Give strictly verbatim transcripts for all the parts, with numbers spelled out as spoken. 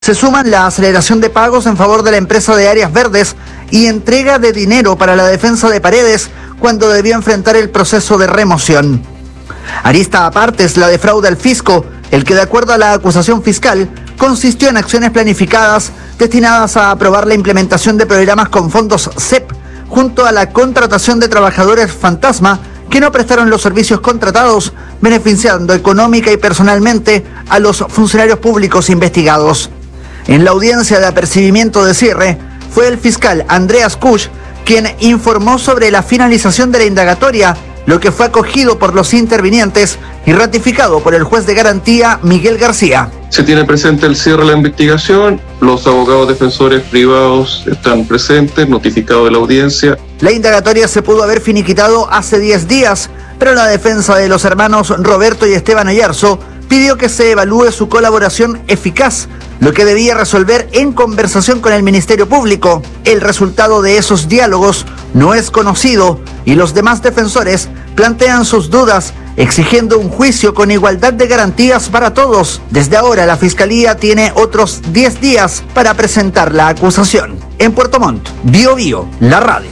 Se suman la aceleración de pagos en favor de la empresa de áreas verdes y entrega de dinero para la defensa de Paredes cuando debió enfrentar el proceso de remoción. Arista aparte es la de fraude al fisco, el que de acuerdo a la acusación fiscal consistió en acciones planificadas destinadas a aprobar la implementación de programas con fondos C E P junto a la contratación de trabajadores fantasma que no prestaron los servicios contratados, beneficiando económica y personalmente a los funcionarios públicos investigados. En la audiencia de apercibimiento de cierre, fue el fiscal Andreas Kusch quien informó sobre la finalización de la indagatoria, lo que fue acogido por los intervinientes y ratificado por el juez de garantía Miguel García. Se tiene presente el cierre de la investigación, los abogados defensores privados están presentes, notificados de la audiencia. La indagatoria se pudo haber finiquitado hace diez días, pero la defensa de los hermanos Roberto y Esteban Oyarzo pidió que se evalúe su colaboración eficaz, lo que debía resolver en conversación con el Ministerio Público. El resultado de esos diálogos no es conocido y los demás defensores plantean sus dudas, exigiendo un juicio con igualdad de garantías para todos. Desde ahora la Fiscalía tiene otros diez días para presentar la acusación. En Puerto Montt, Bio Bio, la radio.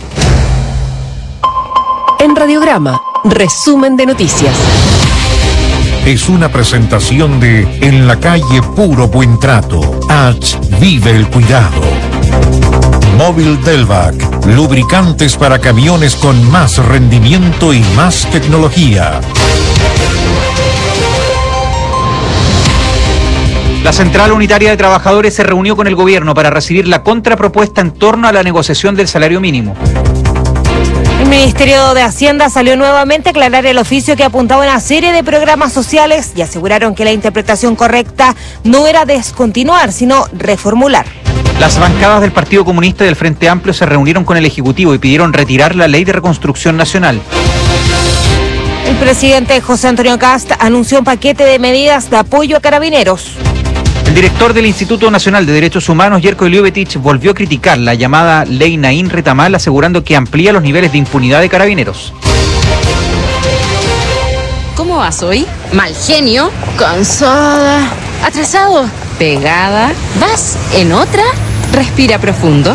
En Radiograma, resumen de noticias. Es una presentación de En la calle Puro Buen Trato. H. Vive el cuidado. Móvil Delvac. Lubricantes para camiones con más rendimiento y más tecnología. La Central Unitaria de Trabajadores se reunió con el gobierno para recibir la contrapropuesta en torno a la negociación del salario mínimo. El Ministerio de Hacienda salió nuevamente a aclarar el oficio que apuntaba a una serie de programas sociales y aseguraron que la interpretación correcta no era descontinuar, sino reformular. Las bancadas del Partido Comunista y del Frente Amplio se reunieron con el Ejecutivo y pidieron retirar la Ley de Reconstrucción Nacional. El presidente José Antonio Kast anunció un paquete de medidas de apoyo a carabineros. El director del Instituto Nacional de Derechos Humanos, Jerko Iliubetich, volvió a criticar la llamada Ley Naín Retamal, asegurando que amplía los niveles de impunidad de carabineros. ¿Cómo vas hoy? Mal genio, cansada, atrasado, pegada. ¿Vas en otra? Respira profundo.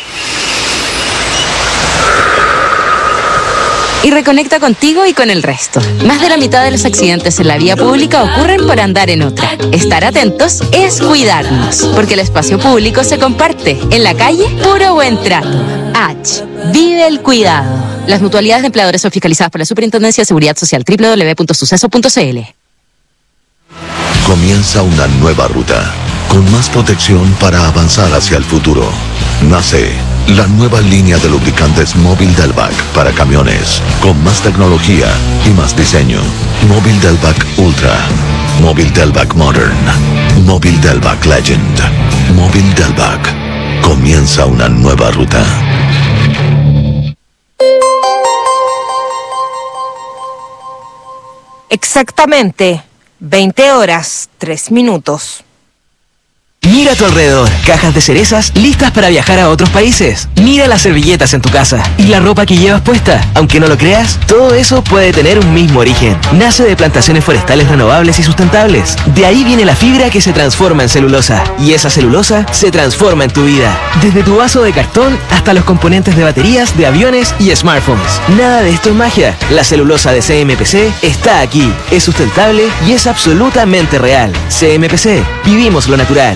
Y reconecta contigo y con el resto. Más de la mitad de los accidentes en la vía pública ocurren por andar en otra. Estar atentos es cuidarnos, porque el espacio público se comparte. En la calle, puro buen trato. H. Vive el cuidado. Las mutualidades de empleadores son fiscalizadas por la Superintendencia de Seguridad Social. doble u doble u doble u punto suceso punto c l. Comienza una nueva ruta, con más protección para avanzar hacia el futuro. Nace la nueva línea de lubricantes Móvil Delvac para camiones, con más tecnología y más diseño. Móvil Delvac Ultra, Móvil Delvac Modern, Móvil Delvac Legend, Móvil Delvac. Comienza una nueva ruta. Exactamente veinte horas, tres minutos. Mira a tu alrededor, cajas de cerezas listas para viajar a otros países. Mira las servilletas en tu casa y la ropa que llevas puesta. Aunque no lo creas, todo eso puede tener un mismo origen. Nace de plantaciones forestales renovables y sustentables. De ahí viene la fibra que se transforma en celulosa. Y esa celulosa se transforma en tu vida. Desde tu vaso de cartón hasta los componentes de baterías, de aviones y smartphones. Nada de esto es magia. La celulosa de C M P C está aquí. Es sustentable y es absolutamente real. C M P C. Vivimos lo natural.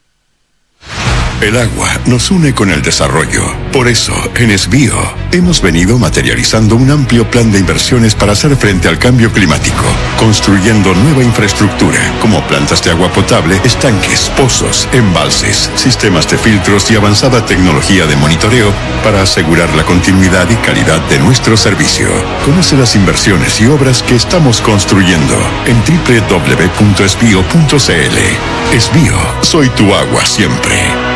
El agua nos une con el desarrollo. Por eso, en Esbio, hemos venido materializando un amplio plan de inversiones para hacer frente al cambio climático, construyendo nueva infraestructura, como plantas de agua potable, estanques, pozos, embalses, sistemas de filtros y avanzada tecnología de monitoreo para asegurar la continuidad y calidad de nuestro servicio. Conoce las inversiones y obras que estamos construyendo en doble u doble u doble u punto esbio punto c l. Esbio, soy tu agua siempre.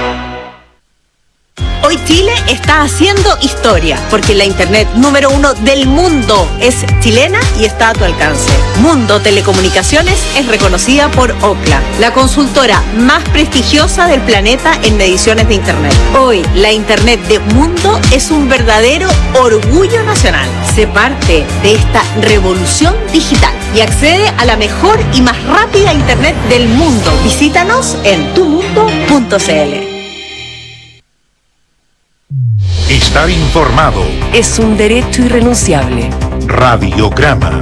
Hoy Chile está haciendo historia, porque la internet número uno del mundo es chilena y está a tu alcance. Mundo Telecomunicaciones es reconocida por Ookla, la consultora más prestigiosa del planeta en mediciones de internet. Hoy, la internet de Mundo es un verdadero orgullo nacional. Sé parte de esta revolución digital y accede a la mejor y más rápida internet del mundo. Visítanos en tu mundo punto c l. punto c l. Estar informado. Es un derecho irrenunciable. Radiograma.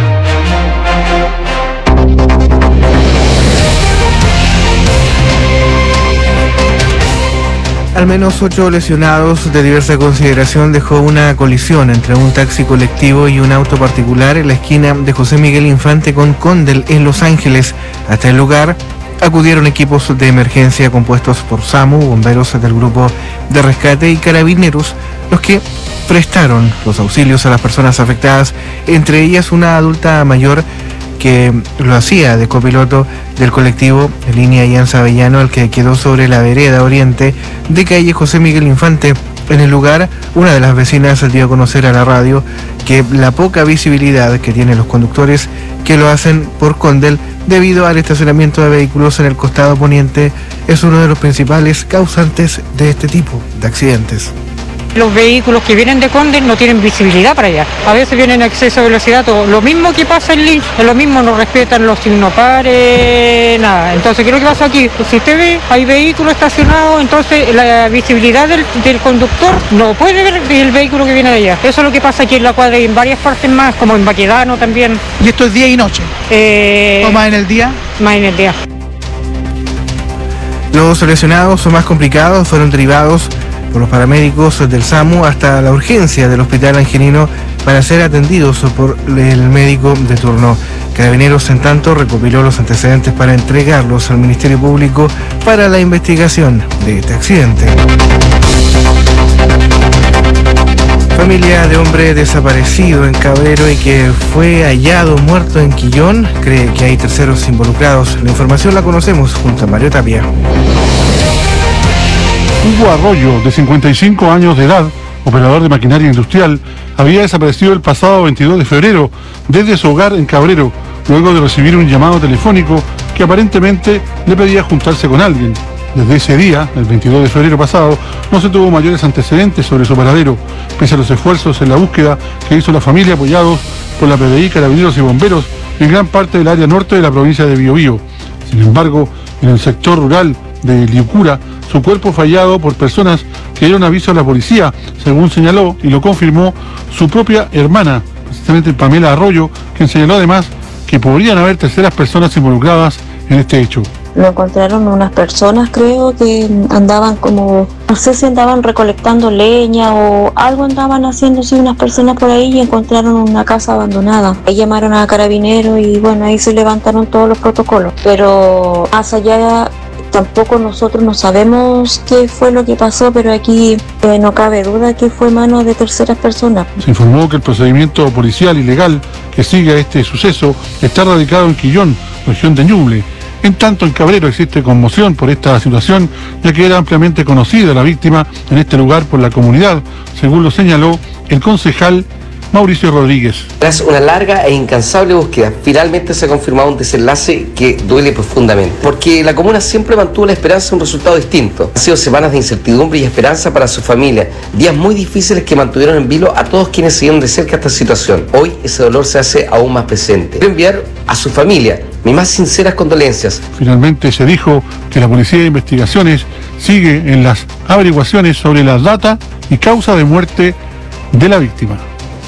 Al menos ocho lesionados de diversa consideración dejó una colisión entre un taxi colectivo y un auto particular en la esquina de José Miguel Infante con Condel en Los Ángeles. Hasta el lugar acudieron equipos de emergencia compuestos por SAMU, bomberos del grupo de rescate y carabineros, los que prestaron los auxilios a las personas afectadas, entre ellas una adulta mayor que lo hacía de copiloto del colectivo en línea Llanza Avellano, el que quedó sobre la vereda oriente de calle José Miguel Infante. En el lugar, una de las vecinas dio a conocer a la radio que la poca visibilidad que tienen los conductores que lo hacen por Condel debido al estacionamiento de vehículos en el costado poniente es uno de los principales causantes de este tipo de accidentes. Los vehículos que vienen de Condel no tienen visibilidad para allá. A veces vienen a exceso de velocidad, todo. Lo mismo que pasa en Lynch, es lo mismo, no respetan los signos pares, nada. Entonces, ¿qué es lo que pasa aquí? Si usted ve, hay vehículos estacionados, entonces la visibilidad del, del conductor no puede ver el vehículo que viene de allá. Eso es lo que pasa aquí en la cuadra y en varias partes más, como en Baquedano también. ¿Y esto es día y noche? Eh, ¿O más en el día? Más en el día. Los lesionados o más complicados fueron derivados por los paramédicos del SAMU hasta la urgencia del Hospital Angelino para ser atendidos por el médico de turno. Carabineros, en tanto, recopiló los antecedentes para entregarlos al Ministerio Público para la investigación de este accidente. Familia de hombre desaparecido en Cabrero y que fue hallado muerto en Quillón cree que hay terceros involucrados. La información la conocemos junto a Mario Tapia. Hugo Arroyo, de cincuenta y cinco años de edad, operador de maquinaria industrial, había desaparecido el pasado veintidós de febrero desde su hogar en Cabrero, luego de recibir un llamado telefónico que aparentemente le pedía juntarse con alguien. Desde ese día, el veintidós de febrero pasado, no se tuvo mayores antecedentes sobre su paradero, pese a los esfuerzos en la búsqueda que hizo la familia apoyados por la P D I, Carabineros y Bomberos en gran parte del área norte de la provincia de Biobío. Sin embargo, en el sector rural de Liucura, su cuerpo fue hallado por personas que dieron aviso a la policía, según señaló y lo confirmó su propia hermana, precisamente Pamela Arroyo, quien señaló además que podrían haber terceras personas involucradas en este hecho. Lo encontraron unas personas, creo, que andaban como, no sé si andaban recolectando leña o algo andaban haciéndose unas personas por ahí y encontraron una casa abandonada. Ahí llamaron a Carabineros y bueno, ahí se levantaron todos los protocolos. Pero más allá, tampoco nosotros no sabemos qué fue lo que pasó, pero aquí eh, no cabe duda que fue mano de terceras personas. Se informó que el procedimiento policial y legal que sigue a este suceso está radicado en Quillón, región de Ñuble. En tanto, en Cabrero existe conmoción por esta situación, ya que era ampliamente conocida la víctima en este lugar por la comunidad, según lo señaló el concejal Mauricio Rodríguez. Tras una larga e incansable búsqueda, finalmente se ha confirmado un desenlace que duele profundamente, porque la comuna siempre mantuvo la esperanza de un resultado distinto. Han sido semanas de incertidumbre y esperanza para su familia, días muy difíciles que mantuvieron en vilo a todos quienes siguieron de cerca esta situación. Hoy ese dolor se hace aún más presente. Quiero enviar a su familia mis más sinceras condolencias. Finalmente se dijo que la Policía de Investigaciones sigue en las averiguaciones sobre la data y causa de muerte de la víctima.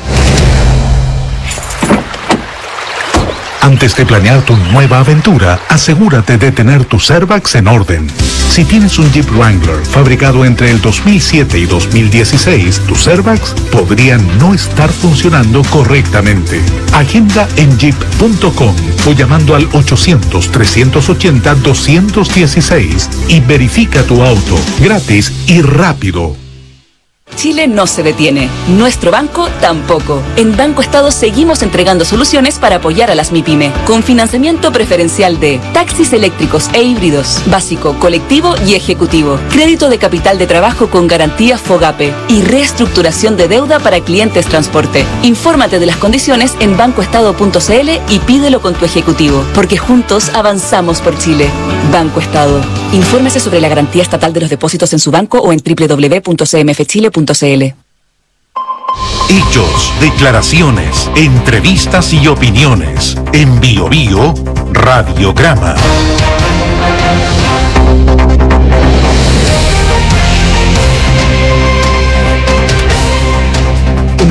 Antes de planear tu nueva aventura, asegúrate de tener tu Servax en orden. Si tienes un Jeep Wrangler fabricado entre el dos mil siete y dos mil dieciséis, tu Servax podría no estar funcionando correctamente. Agenda en jeep punto com o llamando al ochocientos, trescientos ochenta, doscientos dieciséis y verifica tu auto, gratis y rápido. Chile no se detiene, nuestro banco tampoco. En Banco Estado seguimos entregando soluciones para apoyar a las MIPYME, con financiamiento preferencial de taxis eléctricos e híbridos, básico, colectivo y ejecutivo, crédito de capital de trabajo con garantía FOGAPE y reestructuración de deuda para clientes transporte. Infórmate de las condiciones en banco estado punto c l y pídelo con tu ejecutivo, porque juntos avanzamos por Chile. Banco Estado. Infórmese sobre la garantía estatal de los depósitos en su banco o en doble u doble u doble u punto c m f chile punto c l. Hechos, declaraciones, entrevistas y opiniones. En Biobío, Radiograma.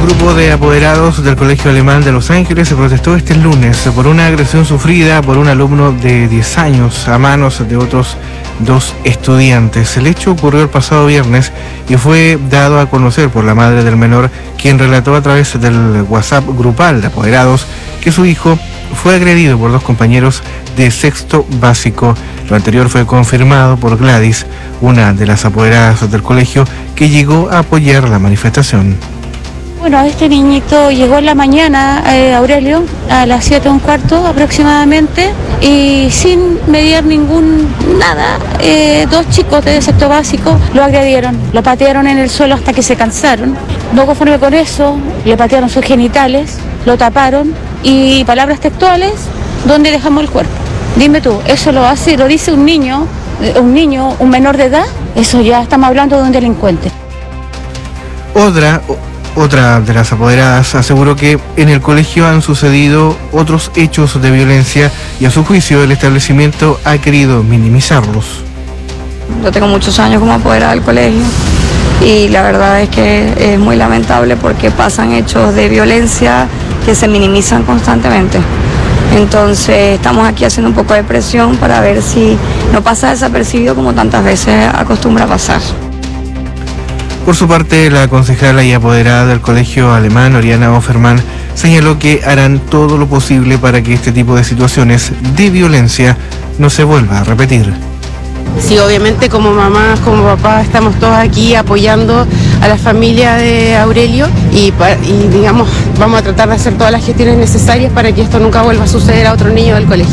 grupo de apoderados del Colegio Alemán de Los Ángeles se protestó este lunes por una agresión sufrida por un alumno de diez años a manos de otros dos estudiantes. El hecho ocurrió el pasado viernes y fue dado a conocer por la madre del menor, quien relató a través del WhatsApp grupal de apoderados que su hijo fue agredido por dos compañeros de sexto básico. Lo anterior fue confirmado por Gladys, una de las apoderadas del colegio, que llegó a apoyar la manifestación. Bueno, este niñito llegó en la mañana, eh, Aurelio, a las siete un cuarto aproximadamente, y sin mediar ningún nada, eh, dos chicos de sexto básico lo agredieron, lo patearon en el suelo hasta que se cansaron. No conforme con eso, le patearon sus genitales, lo taparon y palabras textuales, ¿dónde dejamos el cuerpo? Dime tú, ¿eso lo hace, lo dice un niño, un niño, un menor de edad? Eso ya estamos hablando de un delincuente. Otra... Otra de las apoderadas aseguró que en el colegio han sucedido otros hechos de violencia y a su juicio el establecimiento ha querido minimizarlos. Yo tengo muchos años como apoderada del colegio y la verdad es que es muy lamentable porque pasan hechos de violencia que se minimizan constantemente. Entonces estamos aquí haciendo un poco de presión para ver si no pasa desapercibido como tantas veces acostumbra a pasar. Por su parte, la concejala y apoderada del Colegio Alemán, Oriana Offerman, señaló que harán todo lo posible para que este tipo de situaciones de violencia no se vuelva a repetir. Sí, obviamente como mamás, como papás, estamos todos aquí apoyando a la familia de Aurelio y, y digamos, vamos a tratar de hacer todas las gestiones necesarias para que esto nunca vuelva a suceder a otro niño del colegio.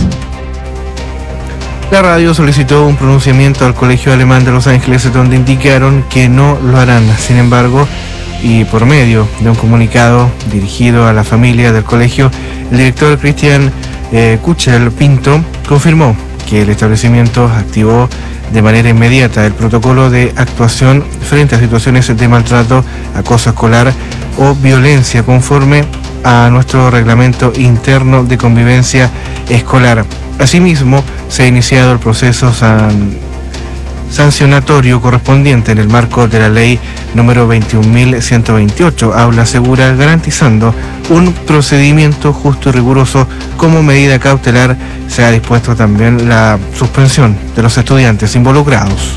La radio solicitó un pronunciamiento al Colegio Alemán de Los Ángeles donde indicaron que no lo harán. Sin embargo, y por medio de un comunicado dirigido a la familia del colegio, el director Cristian eh, Kuchel Pinto confirmó que el establecimiento activó de manera inmediata el protocolo de actuación frente a situaciones de maltrato, acoso escolar o violencia conforme a nuestro reglamento interno de convivencia escolar. Asimismo, se ha iniciado el proceso san... sancionatorio correspondiente en el marco de la ley número veintiún mil ciento veintiocho, Aula Segura, garantizando un procedimiento justo y riguroso. Como medida cautelar, se ha dispuesto también la suspensión de los estudiantes involucrados.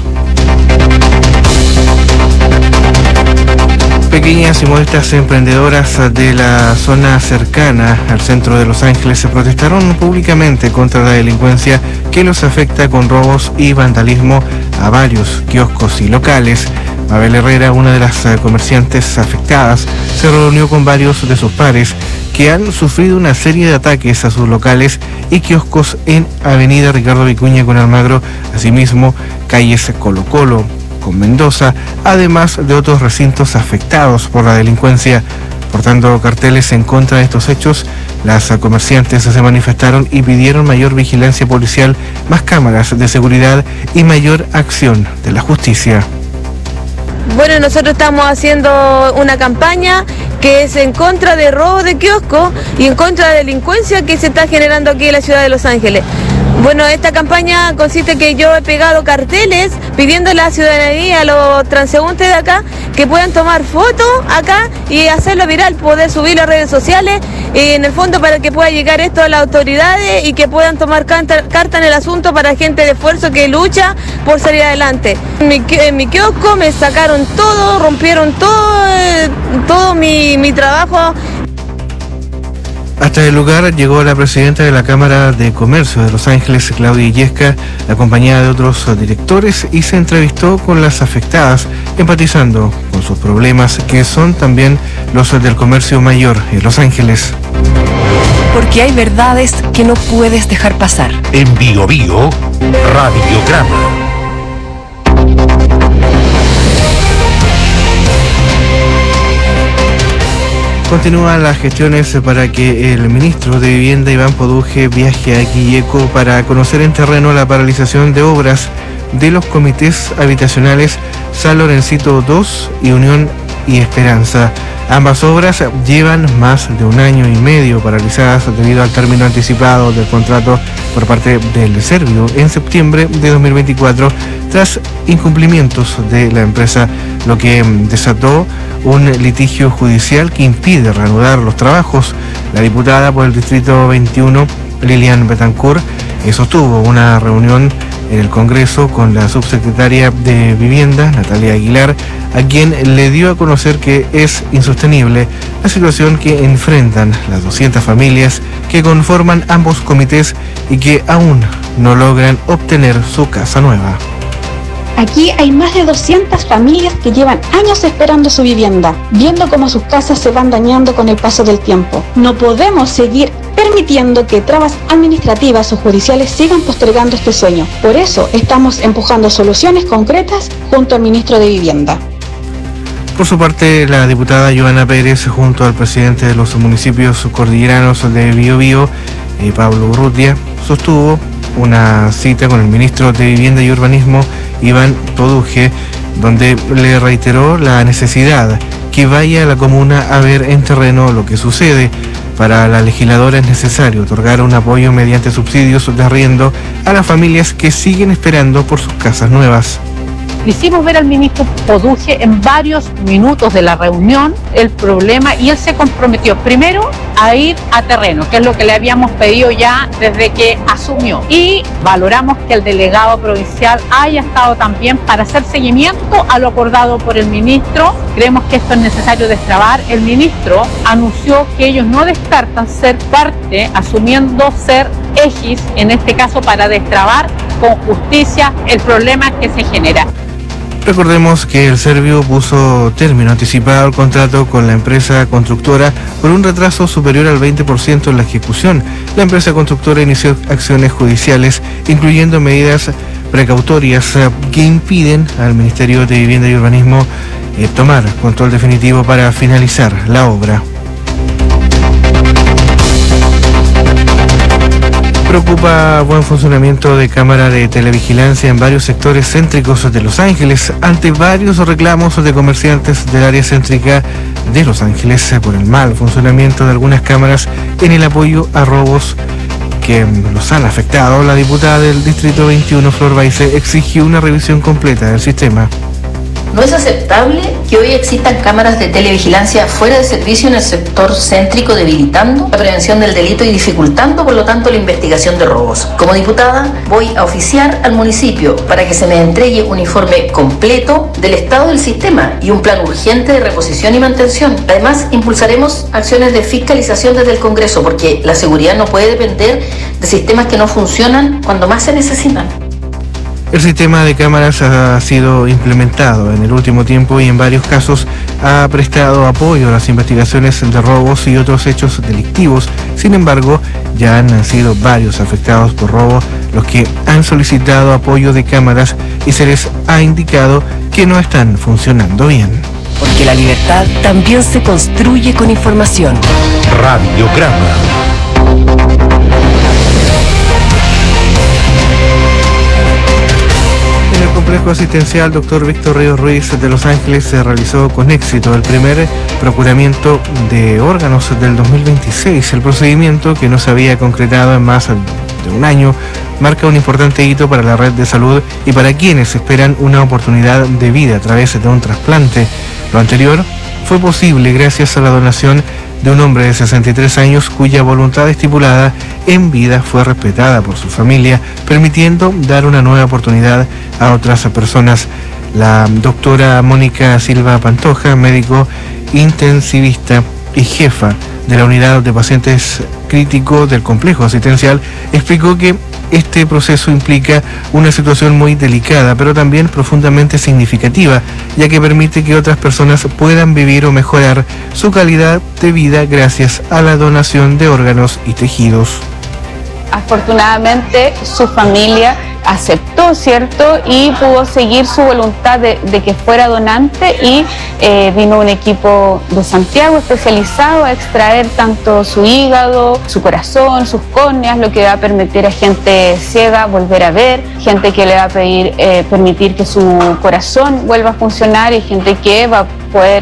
Pequeñas y modestas emprendedoras de la zona cercana al centro de Los Ángeles se protestaron públicamente contra la delincuencia que los afecta con robos y vandalismo a varios kioscos y locales. Mabel Herrera, una de las comerciantes afectadas, se reunió con varios de sus pares que han sufrido una serie de ataques a sus locales y kioscos en Avenida Ricardo Vicuña con Almagro, asimismo calles Colo Colo con Mendoza, además de otros recintos afectados por la delincuencia. Portando carteles en contra de estos hechos, las comerciantes se manifestaron y pidieron mayor vigilancia policial, más cámaras de seguridad y mayor acción de la justicia. Bueno, nosotros estamos haciendo una campaña que es en contra de robo de kioscos y en contra de delincuencia que se está generando aquí en la ciudad de Los Ángeles. Bueno, esta campaña consiste en que yo he pegado carteles pidiendo a la ciudadanía, a los transeúntes de acá, que puedan tomar fotos acá y hacerlo viral, poder subirlo a redes sociales, y en el fondo para que pueda llegar esto a las autoridades y que puedan tomar carta, carta en el asunto para gente de esfuerzo que lucha por salir adelante. En mi, en mi kiosco me sacaron todo, rompieron todo, eh, todo mi, mi trabajo. Hasta el lugar llegó la presidenta de la Cámara de Comercio de Los Ángeles, Claudia Illesca, acompañada de otros directores, y se entrevistó con las afectadas, empatizando con sus problemas, que son también los del comercio mayor en Los Ángeles. Porque hay verdades que no puedes dejar pasar. En Bio Bio, Radiograma. Continúan las gestiones para que el ministro de Vivienda, Iván Poduje, viaje a Quilleco para conocer en terreno la paralización de obras de los comités habitacionales San Lorencito dos y Unión y Esperanza. Ambas obras llevan más de un año y medio paralizadas debido al término anticipado del contrato por parte del Servio en septiembre de dos mil veinticuatro tras incumplimientos de la empresa, lo que desató un litigio judicial que impide reanudar los trabajos. La diputada por el Distrito veintiuno, Lilian Betancourt, sostuvo una reunión en el Congreso con la subsecretaria de Vivienda, Natalia Aguilar, a quien le dio a conocer que es insostenible la situación que enfrentan las doscientas familias que conforman ambos comités y que aún no logran obtener su casa nueva. Aquí hay más de doscientas familias que llevan años esperando su vivienda, viendo cómo sus casas se van dañando con el paso del tiempo. No podemos seguir permitiendo que trabas administrativas o judiciales sigan postergando este sueño. Por eso estamos empujando soluciones concretas junto al ministro de Vivienda. Por su parte, la diputada Joana Pérez, junto al presidente de los municipios cordilleranos de Biobío, eh, Pablo Urrutia, sostuvo una cita con el ministro de Vivienda y Urbanismo, Iván Toduje, donde le reiteró la necesidad que vaya a la comuna a ver en terreno lo que sucede. Para la legisladora es necesario otorgar un apoyo mediante subsidios de arriendo a las familias que siguen esperando por sus casas nuevas. Le hicimos ver al ministro Toduje en varios minutos de la reunión el problema y él se comprometió primero a ir a terreno, que es lo que le habíamos pedido ya desde que asumió. Y valoramos que el delegado provincial haya estado también para hacer seguimiento a lo acordado por el ministro. Creemos que esto es necesario destrabar. El ministro anunció que ellos no descartan ser parte, asumiendo ser égis, en este caso para destrabar con justicia el problema que se genera. Recordemos que el Servio puso término anticipado al contrato con la empresa constructora por un retraso superior al veinte por ciento en la ejecución. La empresa constructora inició acciones judiciales, incluyendo medidas precautorias que impiden al Ministerio de Vivienda y Urbanismo eh, tomar control definitivo para finalizar la obra. Preocupa buen funcionamiento de cámara de televigilancia en varios sectores céntricos de Los Ángeles ante varios reclamos de comerciantes del área céntrica de Los Ángeles por el mal funcionamiento de algunas cámaras en el apoyo a robos que los han afectado. La diputada del Distrito veintiuno, Flor Baise, exigió una revisión completa del sistema. No es aceptable que hoy existan cámaras de televigilancia fuera de servicio en el sector céntrico, debilitando la prevención del delito y dificultando, por lo tanto, la investigación de robos. Como diputada, voy a oficiar al municipio para que se me entregue un informe completo del estado del sistema y un plan urgente de reposición y mantención. Además, impulsaremos acciones de fiscalización desde el Congreso, porque la seguridad no puede depender de sistemas que no funcionan cuando más se necesitan. El sistema de cámaras ha sido implementado en el último tiempo y en varios casos ha prestado apoyo a las investigaciones de robos y otros hechos delictivos. Sin embargo, ya han sido varios afectados por robo los que han solicitado apoyo de cámaras y se les ha indicado que no están funcionando bien. Porque la libertad también se construye con información. Radiograma. En el complejo asistencial doctor Víctor Ríos Ruiz de Los Ángeles se realizó con éxito el primer procuramiento de órganos del dos mil veintiséis. El procedimiento, que no se había concretado en más de un año, marca un importante hito para la red de salud y para quienes esperan una oportunidad de vida a través de un trasplante. Lo anterior fue posible gracias a la donación de un hombre de sesenta y tres años cuya voluntad estipulada en vida fue respetada por su familia, permitiendo dar una nueva oportunidad a otras personas. La doctora Mónica Silva Pantoja, médico intensivista y jefa de la unidad de pacientes críticos del complejo asistencial, explicó que este proceso implica una situación muy delicada, pero también profundamente significativa, ya que permite que otras personas puedan vivir o mejorar su calidad de vida gracias a la donación de órganos y tejidos. Afortunadamente su familia aceptó, ¿cierto? Y pudo seguir su voluntad de, de que fuera donante y eh, vino un equipo de Santiago especializado a extraer tanto su hígado, su corazón, sus córneas, lo que va a permitir a gente ciega volver a ver, gente que le va a pedir, eh, permitir que su corazón vuelva a funcionar y gente que va a poder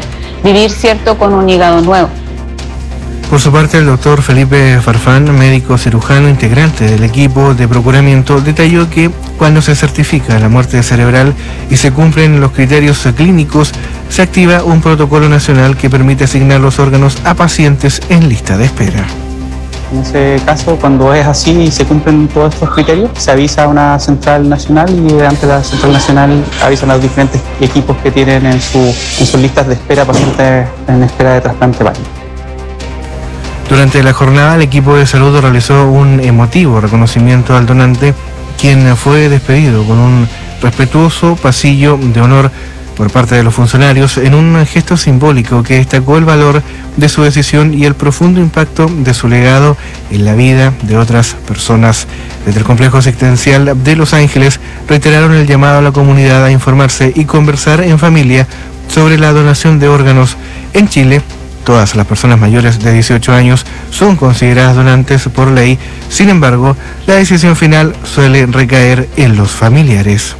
vivir, ¿cierto?, con un hígado nuevo. Por su parte, el doctor Felipe Farfán, médico cirujano integrante del equipo de procuramiento, detalló que cuando se certifica la muerte cerebral y se cumplen los criterios clínicos, se activa un protocolo nacional que permite asignar los órganos a pacientes en lista de espera. En ese caso, cuando es así y se cumplen todos estos criterios, se avisa a una central nacional y ante la central nacional avisan a los diferentes equipos que tienen en, su, en sus listas de espera pacientes en espera de trasplante hepático. Durante la jornada, el equipo de salud realizó un emotivo reconocimiento al donante, quien fue despedido con un respetuoso pasillo de honor por parte de los funcionarios en un gesto simbólico que destacó el valor de su decisión y el profundo impacto de su legado en la vida de otras personas. Desde el complejo asistencial de Los Ángeles reiteraron el llamado a la comunidad a informarse y conversar en familia sobre la donación de órganos. En Chile, todas las personas mayores de dieciocho años son consideradas donantes por ley. Sin embargo, la decisión final suele recaer en los familiares.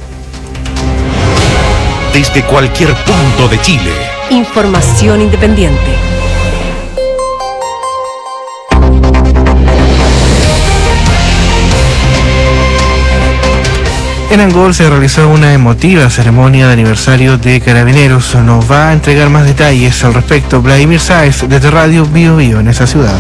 Desde cualquier punto de Chile. Información independiente. En Angol se realizó una emotiva ceremonia de aniversario de Carabineros. Nos va a entregar más detalles al respecto Vladimir Sáez desde Radio Bio Bio en esa ciudad.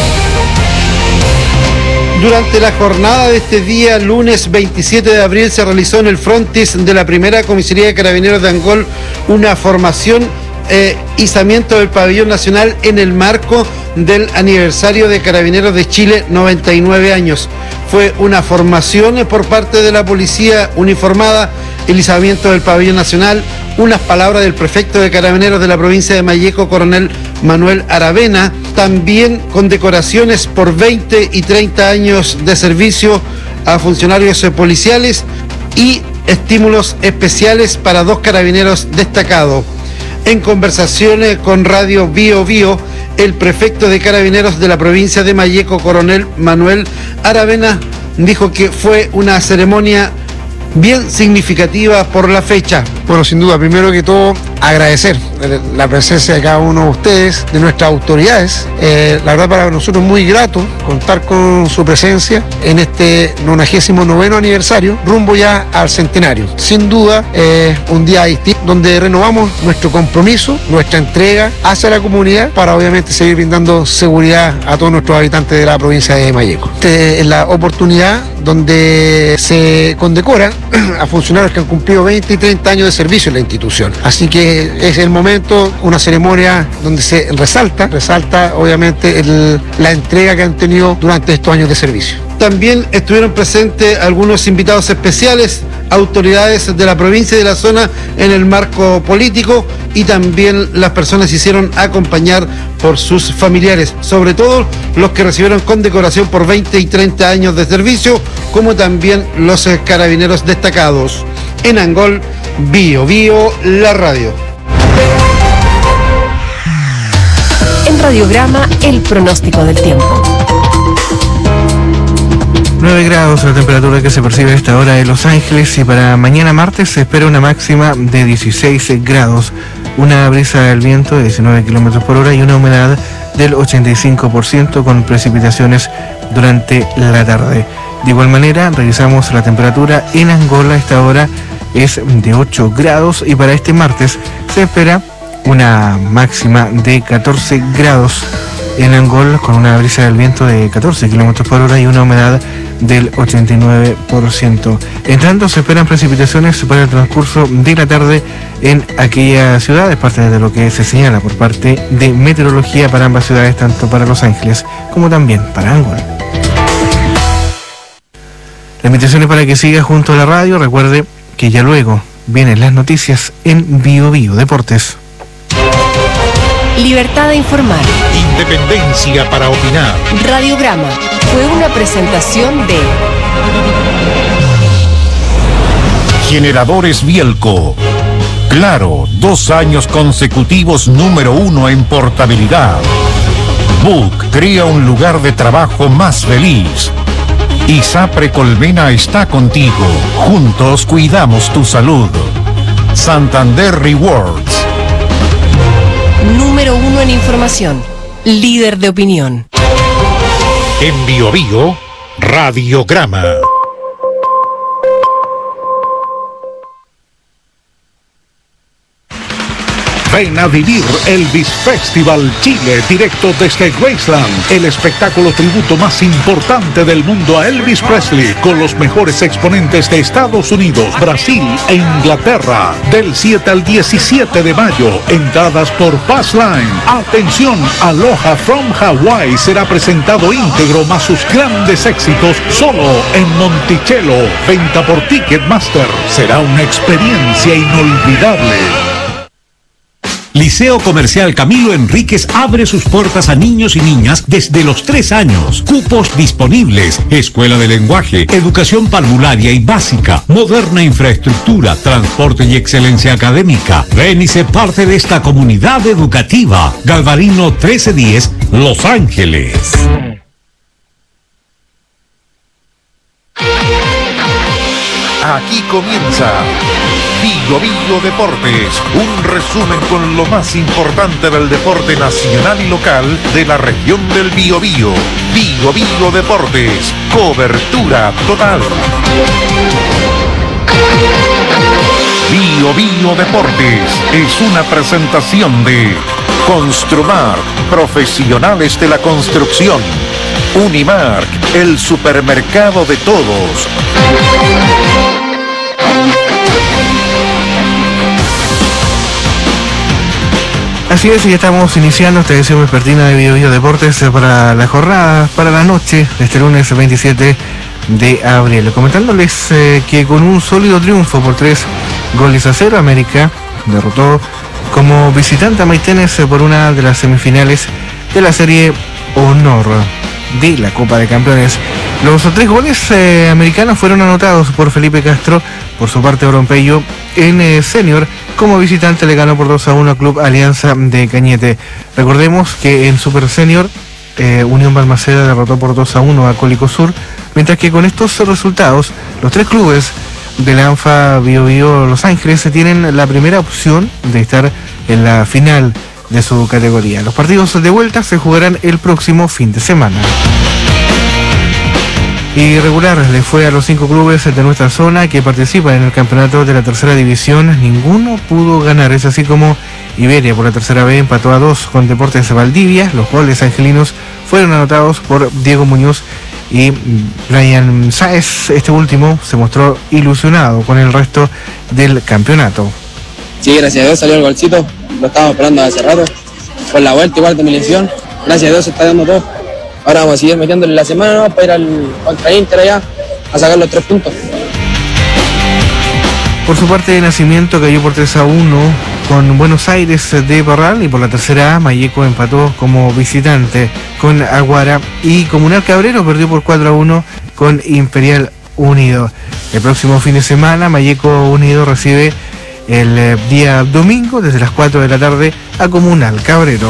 Durante la jornada de este día, lunes veintisiete de abril, se realizó en el frontis de la primera comisaría de Carabineros de Angol una formación eh, izamiento del pabellón nacional en el marco del aniversario de Carabineros de Chile, noventa y nueve años. Fue una formación por parte de la policía uniformada, el izamiento del pabellón nacional, unas palabras del prefecto de Carabineros de la provincia de Malleco, coronel Manuel Aravena, también condecoraciones por veinte y treinta años de servicio a funcionarios policiales y estímulos especiales para dos carabineros destacados. En conversaciones con Radio Bio Bio, el prefecto de Carabineros de la provincia de Malleco, coronel Manuel Aravena, dijo que fue una ceremonia bien significativa por la fecha. Bueno, sin duda, primero que todo, agradecer la presencia de cada uno de ustedes, de nuestras autoridades. Eh, la verdad, para nosotros es muy grato contar con su presencia en este nonagésimo noveno aniversario, rumbo ya al centenario. Sin duda, eh, un día distinto, donde renovamos nuestro compromiso, nuestra entrega hacia la comunidad para obviamente seguir brindando seguridad a todos nuestros habitantes de la provincia de Malleco. Esta es la oportunidad donde se condecora a funcionarios que han cumplido veinte y treinta años de servicio en la institución. Así que es el momento, una ceremonia donde se resalta, resalta obviamente el, la entrega que han tenido durante estos años de servicio. También estuvieron presentes algunos invitados especiales, autoridades de la provincia y de la zona en el marco político, y también las personas se hicieron acompañar por sus familiares, sobre todo los que recibieron condecoración por veinte y treinta años de servicio, como también los carabineros destacados. En Angol, Bio Bio, la radio. En Radiograma, el pronóstico del tiempo. nueve grados la temperatura que se percibe a esta hora en Los Ángeles, y para mañana martes se espera una máxima de dieciséis grados, una brisa del viento de diecinueve kilómetros por hora y una humedad del ochenta y cinco por ciento con precipitaciones durante la tarde. De igual manera, revisamos la temperatura en Angola. A esta hora es de ocho grados y para este martes se espera una máxima de catorce grados en Angol, con una brisa del viento de catorce kilómetros por hora y una humedad del ochenta y nueve por ciento. En tanto, se esperan precipitaciones para el transcurso de la tarde en aquella ciudad, es parte de lo que se señala por parte de meteorología para ambas ciudades, tanto para Los Ángeles como también para Angol. La invitación es para que siga junto a la radio. Recuerde que ya luego vienen las noticias en Bio Bio Deportes. Libertad de informar. Independencia para opinar. Radiograma fue una presentación de Generadores Bielco. Claro, dos años consecutivos número uno en portabilidad. Book crea un lugar de trabajo más feliz. ISAPRE Colmena está contigo. Juntos cuidamos tu salud. Santander Rewards. número uno en información, líder de opinión. En Bio Bio, Radiograma. Ven a vivir Elvis Festival Chile, directo desde Graceland, el espectáculo tributo más importante del mundo a Elvis Presley, con los mejores exponentes de Estados Unidos, Brasil e Inglaterra, del siete al diecisiete de mayo, entradas por Passline. Atención, Aloha from Hawaii será presentado íntegro más sus grandes éxitos solo en Monticello, venta por Ticketmaster. Será una experiencia inolvidable. Liceo Comercial Camilo Enríquez abre sus puertas a niños y niñas desde los tres años. Cupos disponibles. Escuela de lenguaje, educación parvularia y básica, moderna infraestructura, transporte y excelencia académica. Ven y sé parte de esta comunidad educativa. Galvarino trece diez, Los Ángeles. Aquí comienza Bio Bio Deportes, un resumen con lo más importante del deporte nacional y local de la región del Biobío. Bio Bio Deportes, cobertura total. Bio Bio Deportes es una presentación de Construmark, profesionales de la construcción. Unimark, el supermercado de todos. Así es, y ya estamos iniciando esta edición vespertina de Bio Bio Deportes para la jornada, para la noche de este lunes veintisiete de abril. Comentándoles eh, que con un sólido triunfo por tres goles a cero, América derrotó como visitante a Maitenes por una de las semifinales de la serie Honor de la Copa de Campeones. Los tres goles eh, americanos fueron anotados por Felipe Castro. Por su parte, Oropello en eh, senior como visitante le ganó por dos a uno a Club Alianza de Cañete. Recordemos que en Super Senior eh, Unión Balmaceda derrotó por dos a uno a Cólico Sur, mientras que con estos resultados los tres clubes de la ANFA Bio Bio Los Ángeles tienen la primera opción de estar en la final de su categoría. Los partidos de vuelta se jugarán el próximo fin de semana. Irregular le fue a los cinco clubes de nuestra zona que participan en el campeonato de la tercera división. Ninguno pudo ganar. Es así como Iberia por la tercera vez empató a dos con Deportes Valdivia. Los goles angelinos fueron anotados por Diego Muñoz y Brian Sáez. Este último se mostró ilusionado con el resto del campeonato. Sí, gracias a Dios salió el golcito. Lo estábamos esperando hace rato. Por la vuelta igual de mi lesión. Gracias a Dios se está dando todo. Ahora vamos a seguir metiéndole la semana, ¿no? Para ir al contra Inter allá a sacar los tres puntos. Por su parte, de Nacimiento cayó por tres a uno con Buenos Aires de Parral, y por la tercera A, Mayeco empató como visitante con Aguara, y Comunal Cabrero perdió por cuatro a uno con Imperial Unido. El próximo fin de semana, Mayeco Unido recibe el eh, día domingo desde las cuatro de la tarde a Comunal Cabrero.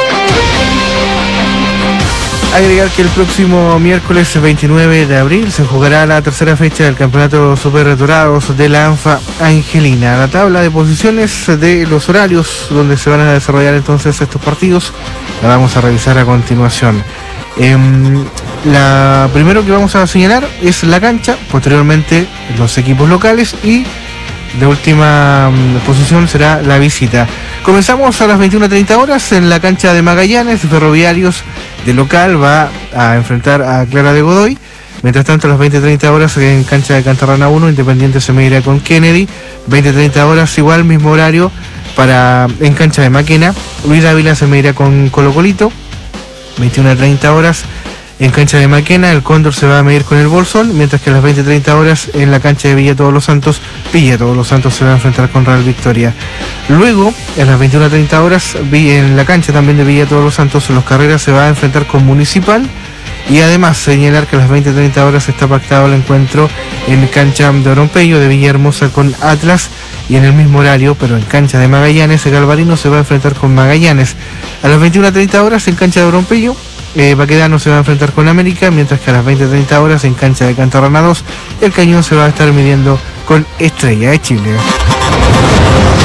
Agregar que el próximo miércoles veintinueve de abril se jugará la tercera fecha del Campeonato Super Dorados de la ANFA Angelina. La tabla de posiciones de los horarios donde se van a desarrollar entonces estos partidos la vamos a revisar a continuación. Eh, la primero que vamos a señalar es la cancha, posteriormente los equipos locales, y de última um, posición será la visita. Comenzamos a las veintiuna treinta horas en la cancha de Magallanes. Ferroviarios de local va a enfrentar a Clara de Godoy. Mientras tanto, a las veinte treinta horas en cancha de Cantarrana uno, Independiente se medirá con Kennedy. veinte treinta horas igual, mismo horario para en cancha de Maquena. Luis Dávila se medirá con Colo Colito. veintiuna treinta horas en cancha de Maquena, el Cóndor se va a medir con el Bolsón, mientras que a las veinte treinta horas en la cancha de Villa Todos los Santos, Villa Todos los Santos se va a enfrentar con Real Victoria. Luego, a las veintiuna treinta horas, en la cancha también de Villa Todos los Santos, Los Carreras se va a enfrentar con Municipal. Y además señalar que a las veinte treinta horas está pactado el encuentro en cancha de Oropello de Villahermosa con Atlas, y en el mismo horario, pero en cancha de Magallanes, el Galvarino se va a enfrentar con Magallanes. A las veintiuna treinta horas en cancha de Oropello, Eh, Baquedano se va a enfrentar con América, mientras que a las veinte treinta horas en cancha de Cantarrana dos, el Cañón se va a estar midiendo con Estrella de Chile.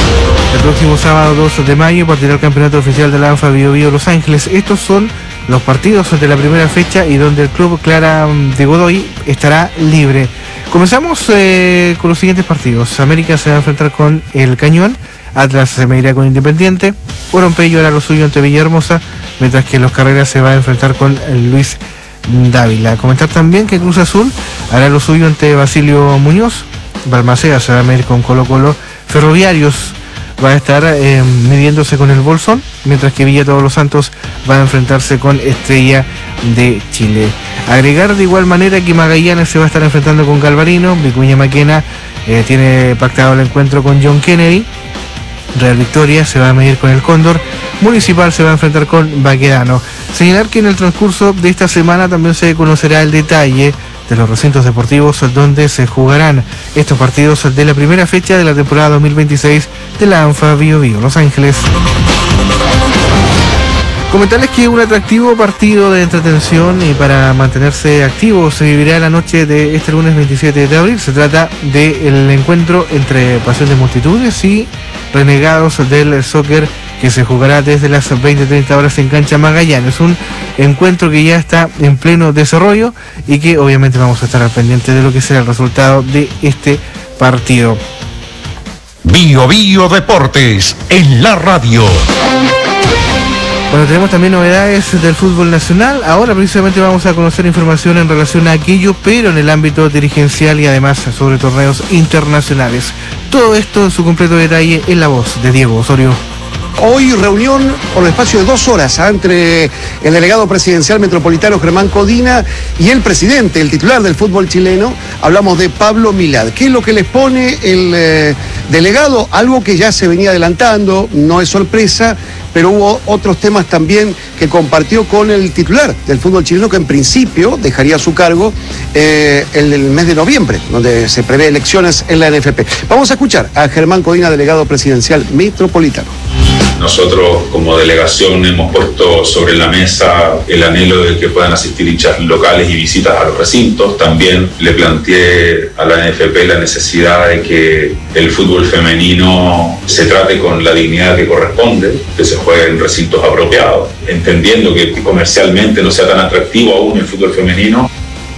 El próximo sábado dos de mayo partirá el campeonato oficial de la ANFA Bio Bio Los Ángeles. Estos son los partidos de la primera fecha y donde el club Clara de Godoy estará libre. Comenzamos eh, con los siguientes partidos. América se va a enfrentar con el Cañón, Atlas se medirá con Independiente, Orompeyo hará lo suyo ante Villahermosa, mientras que Los Carreras se va a enfrentar con Luis Dávila. Comentar también que Cruz Azul hará lo suyo ante Basilio Muñoz, Balmaceda se va a medir con Colo Colo, Ferroviarios va a estar eh, midiéndose con el Bolsón, mientras que Villa Todos los Santos va a enfrentarse con Estrella de Chile. Agregar de igual manera que Magallanes se va a estar enfrentando con Galvarino, Vicuña Maquena eh, tiene pactado el encuentro con John Kennedy, Real Victoria se va a medir con el Cóndor, Municipal se va a enfrentar con Baquedano. Señalar que en el transcurso de esta semana también se conocerá el detalle de los recintos deportivos donde se jugarán estos partidos de la primera fecha de la temporada dos mil veintiséis de la ANFA Bio Bio Los Ángeles. Comentarles que un atractivo partido de entretención y para mantenerse activo se vivirá la noche de este lunes veintisiete de abril. Se trata del encuentro entre Pasión de Multitudes y Renegados del Soccer, que se jugará desde las veinte treinta horas en Cancha Magallanes. Un encuentro que ya está en pleno desarrollo y que obviamente vamos a estar al pendiente de lo que será el resultado de este partido. Bio Bio Deportes en la radio. Bueno, tenemos también novedades del fútbol nacional. Ahora precisamente vamos a conocer información en relación a aquello, pero en el ámbito dirigencial y además sobre torneos internacionales. Todo esto en su completo detalle en la voz de Diego Osorio. Hoy reunión por el espacio de dos horas ¿eh? entre el delegado presidencial metropolitano Germán Codina y el presidente, el titular del fútbol chileno. Hablamos de Pablo Milad. ¿Qué es lo que les pone el eh, delegado? Algo que ya se venía adelantando, no es sorpresa, pero hubo otros temas también que compartió con el titular del fútbol chileno, que en principio dejaría su cargo eh, el, el mes de noviembre, donde se prevé elecciones en la N F P. Vamos a escuchar a Germán Codina, delegado presidencial metropolitano. Nosotros como delegación hemos puesto sobre la mesa el anhelo de que puedan asistir hinchas locales y visitas a los recintos. También le planteé a la N F P la necesidad de que el fútbol femenino se trate con la dignidad que corresponde, que se juegue en recintos apropiados, entendiendo que comercialmente no sea tan atractivo aún el fútbol femenino.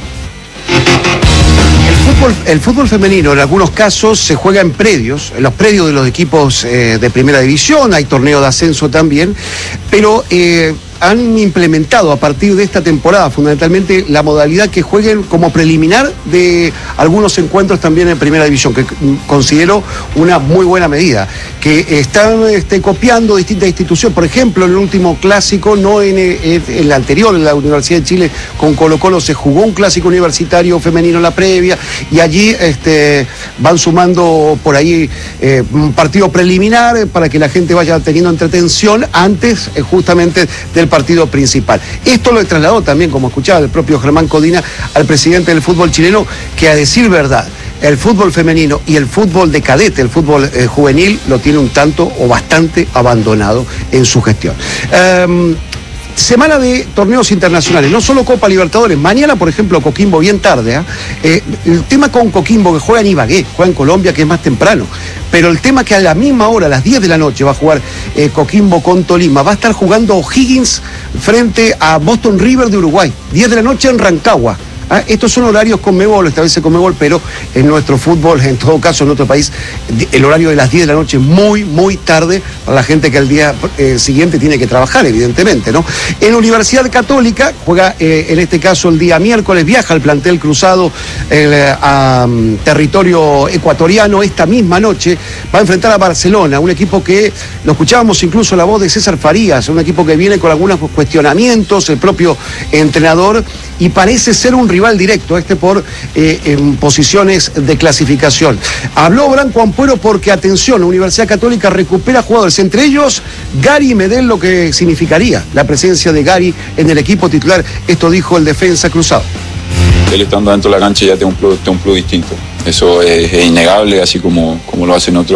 El fútbol, el fútbol femenino en algunos casos se juega en predios, en los predios de los equipos eh, de primera división, hay torneo de ascenso también, pero eh, han implementado a partir de esta temporada fundamentalmente la modalidad que jueguen como preliminar de algunos encuentros también en primera división, que considero una muy buena medida, que están este, copiando distintas instituciones. Por ejemplo, en el último clásico, no en el, en el anterior, en la Universidad de Chile con Colo Colo, se jugó un clásico universitario femenino en la previa y allí este, van sumando por ahí eh, un partido preliminar para que la gente vaya teniendo entretención antes eh, justamente del partido principal. Esto lo he trasladado también, como escuchaba el propio Germán Codina, al presidente del fútbol chileno, que a decir verdad, el fútbol femenino y el fútbol de cadete, el fútbol eh, juvenil, lo tiene un tanto o bastante abandonado en su gestión. Um, Semana de torneos internacionales, no solo Copa Libertadores. Mañana, por ejemplo, Coquimbo, bien tarde. ¿eh? Eh, el tema con Coquimbo, que juega en Ibagué, juega en Colombia, que es más temprano. Pero el tema que a la misma hora, a las diez de la noche, va a jugar eh, Coquimbo con Tolima. Va a estar jugando O'Higgins frente a Boston River de Uruguay. diez de la noche en Rancagua. ¿Ah? Estos son horarios Conmebol, establece Conmebol, pero en nuestro fútbol, en todo caso, en otro país, el horario de las diez de la noche es muy, muy tarde para la gente que al día eh, siguiente tiene que trabajar, evidentemente, ¿no? En Universidad Católica juega, eh, en este caso, el día miércoles, viaja el plantel cruzado eh, a um, territorio ecuatoriano esta misma noche, va a enfrentar a Barcelona, un equipo que, lo escuchábamos incluso la voz de César Farías, un equipo que viene con algunos cuestionamientos, el propio entrenador, y parece ser un rival directo, este por eh, en posiciones de clasificación. Habló Branco Ampuero porque, atención, la Universidad Católica recupera jugadores, entre ellos Gary Medel, lo que significaría la presencia de Gary en el equipo titular. Esto dijo el defensa cruzado. Él estando dentro de la cancha ya tiene un plus, tiene un plus distinto. Eso es, es innegable, así como, como lo hacen otros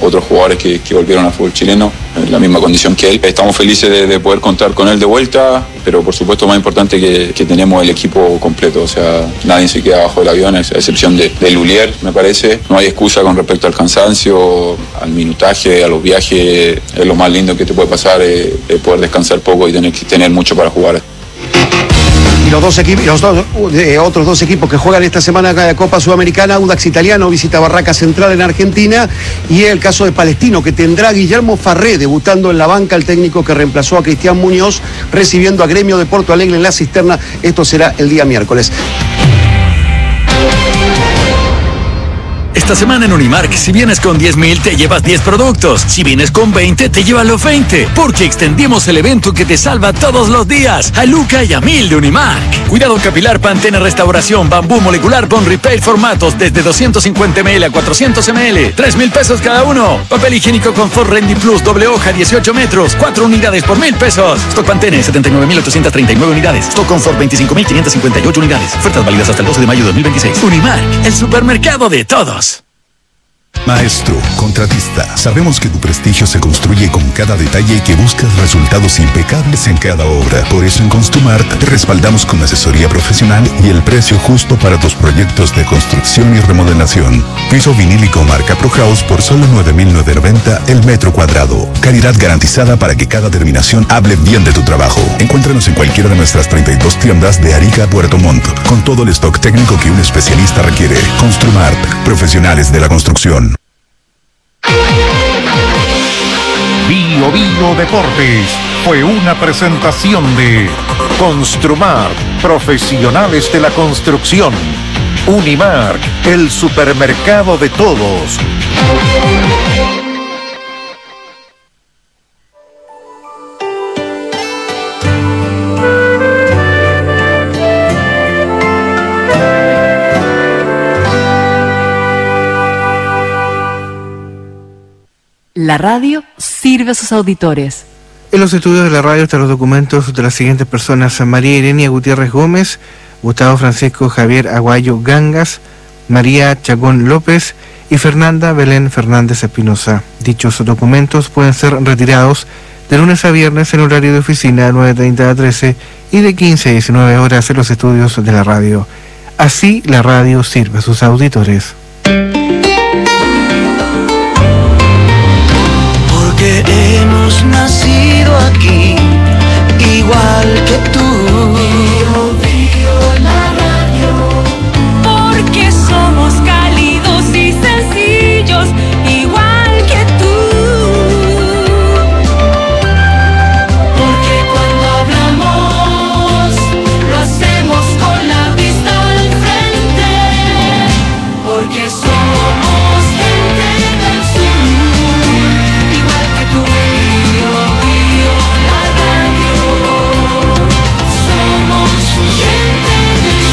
otros jugadores que, que volvieron al fútbol chileno en la misma condición que él. Estamos felices de, de poder contar con él de vuelta, pero por supuesto más importante que, que tenemos el equipo completo, o sea, nadie se queda abajo del avión, a excepción de, de Lulier, me parece. No hay excusa con respecto al cansancio, al minutaje, a los viajes. Es lo más lindo que te puede pasar, eh, eh, poder descansar poco y tener, tener mucho para jugar. Y los dos equipos, los dos, eh, otros dos equipos que juegan esta semana de Copa Sudamericana, Audax Italiano visita Barraca Central en Argentina, y el caso de Palestino, que tendrá a Guillermo Farré debutando en la banca, el técnico que reemplazó a Cristian Muñoz, recibiendo a Gremio de Porto Alegre en la Cisterna. Esto será el día miércoles. Esta semana en Unimark, si vienes con diez mil, te llevas diez productos. Si vienes con veinte, te llevas los veinte. Porque extendimos el evento que te salva todos los días. A Luca y a Mil de Unimark. Cuidado capilar, Pantene Restauración, Bambú Molecular, Bond Repair formatos desde doscientos cincuenta mililitros a cuatrocientos mililitros. tres mil pesos cada uno. Papel higiénico Confort Rendy Plus, doble hoja, dieciocho metros. cuatro unidades por mil pesos. Stock Pantene, setenta y nueve mil ochocientos treinta y nueve unidades. Stock Confort, veinticinco mil quinientos cincuenta y ocho unidades. Ofertas válidas hasta el doce de mayo de dos mil veintiséis. Unimark, el supermercado de todos. Maestro, contratista, sabemos que tu prestigio se construye con cada detalle y que buscas resultados impecables en cada obra. Por eso en Construmart te respaldamos con asesoría profesional y el precio justo para tus proyectos de construcción y remodelación. Piso vinílico marca ProHouse por solo nueve mil novecientos noventa el metro cuadrado. Calidad garantizada para que cada terminación hable bien de tu trabajo. Encuéntranos en cualquiera de nuestras treinta y dos tiendas de Arica a Puerto Montt, con todo el stock técnico que un especialista requiere. Construmart, profesionales de la construcción. Bio Bio Deportes fue una presentación de Construmart, profesionales de la construcción. Unimark, el supermercado de todos. La radio sirve a sus auditores. En los estudios de la radio están los documentos de las siguientes personas: María Irenia Gutiérrez Gómez, Gustavo Francisco Javier Aguayo Gangas, María Chacón López y Fernanda Belén Fernández Espinosa. Dichos documentos pueden ser retirados de lunes a viernes en horario de oficina de nueve treinta a trece y de quince a diecinueve horas en los estudios de la radio. Así la radio sirve a sus auditores. Porque hemos nacido aquí, igual que tú. Bio, bio, la radio. Porque somos cálidos y sencillos, igual que tú. Porque cuando hablamos, lo hacemos con la vista al frente. Porque somos gente del sur, igual que tú. Bio, bio, la radio. Somos gente del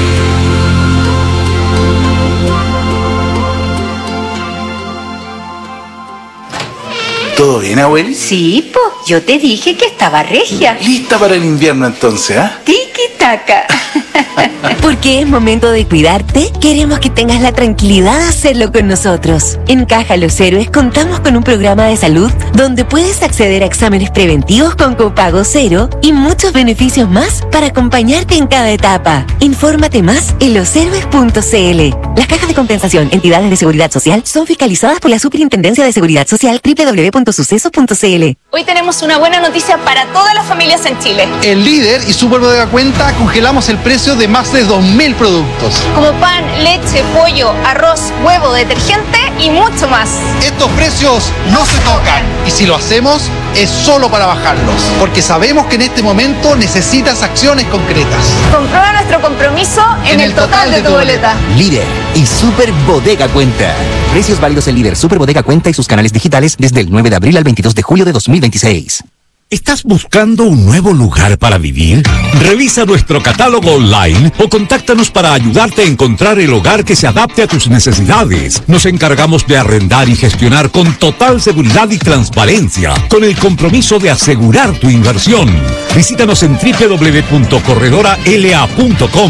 sur. ¿Todo bien, abueli? Sí, po, yo te dije que estaba regia. ¿Lista para el invierno entonces, ah? Tiki-taka. Porque es momento de cuidarte, queremos que tengas la tranquilidad de hacerlo con nosotros. En Caja Los Héroes contamos con un programa de salud donde puedes acceder a exámenes preventivos con copago cero y muchos beneficios más para acompañarte en cada etapa. Infórmate más en los héroes punto c l. Las cajas de compensación, entidades de seguridad social, son fiscalizadas por la Superintendencia de Seguridad Social, doble u doble u doble u punto suceso punto c l. Hoy tenemos una buena noticia para todas las familias en Chile. En Líder y Super Bodega Cuenta congelamos el precio de más de dos mil productos. Como pan, leche, pollo, arroz, huevo, detergente y mucho más. Estos precios no se tocan. Y si lo hacemos, es solo para bajarlos. Porque sabemos que en este momento necesitas acciones concretas. Comprueba nuestro compromiso en, en el, el total, total de, de tu boleta. Líder y Super Bodega Cuenta. Precios válidos en Líder, Super Bodega Cuenta y sus canales digitales desde el nueve de abril al veintidós de julio de dos mil veintiséis. ¿Estás buscando un nuevo lugar para vivir? Revisa nuestro catálogo online o contáctanos para ayudarte a encontrar el hogar que se adapte a tus necesidades. Nos encargamos de arrendar y gestionar con total seguridad y transparencia, con el compromiso de asegurar tu inversión. Visítanos en doble u doble u doble u punto corredora l a punto com.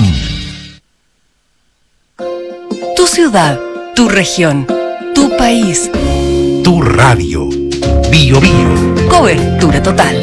Tu ciudad, tu región, tu país. Tu radio. Bio Bio. Cobertura total.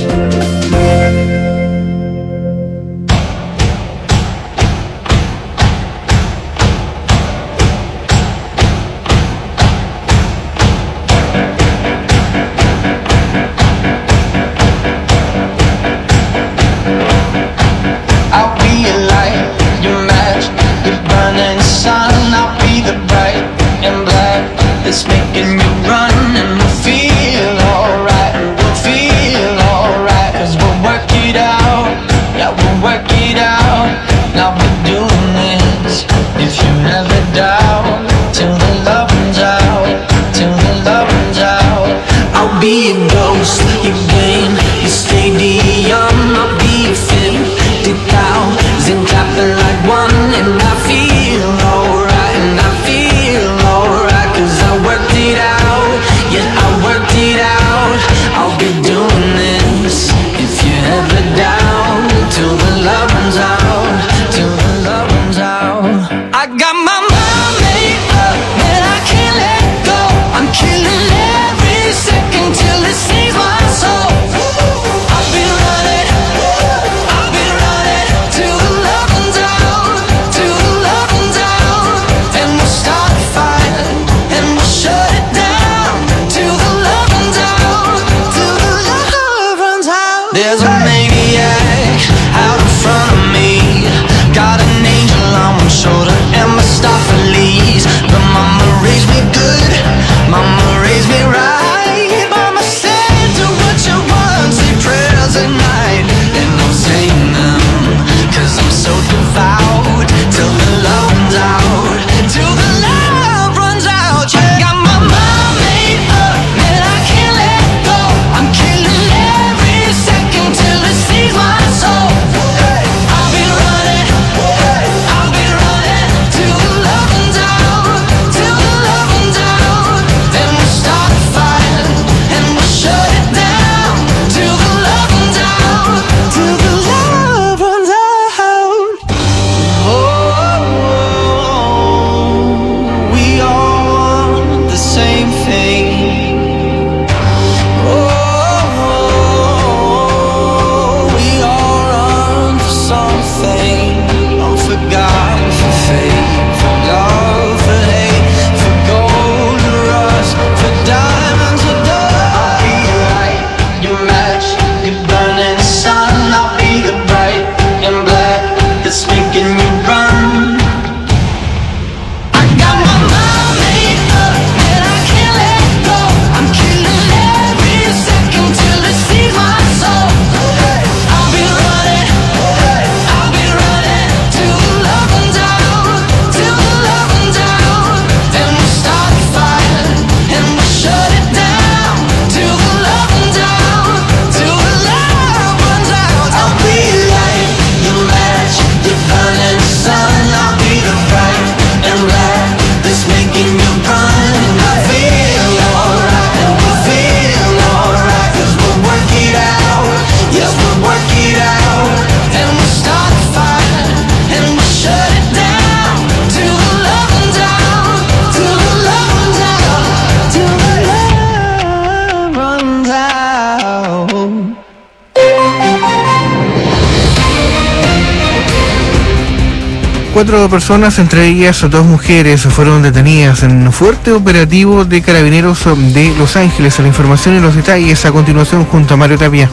Cuatro personas, entre ellas dos mujeres, fueron detenidas en un fuerte operativo de Carabineros de Los Ángeles. La información y los detalles a continuación junto a Mario Tapia.